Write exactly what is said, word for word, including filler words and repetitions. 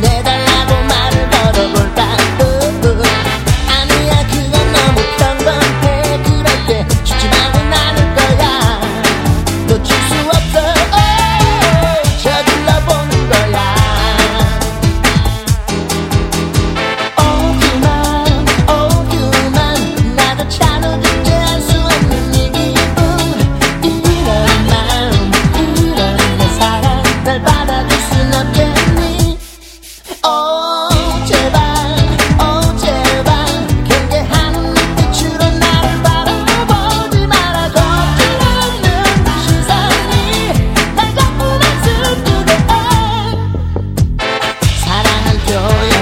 해달라고 말을 걸어볼까. 우우. 아니야 그건 너무 평범해. 그럴 때 죽지만은 않을 거야. 놓칠 수 없어. 오, 저질러 보는 거야. 오 그만 오 그만 나도 차도 듣게 할 수 없는 이 기분. 이런 마음 이런 내 사랑 날 받아줄 순 없겠니. 오 제발 오 제발 경계하는 눈빛으로 나를 바라보지 마라. 걱정하는 시선이 날 자꾸만 슬프게 해. 사랑을 표현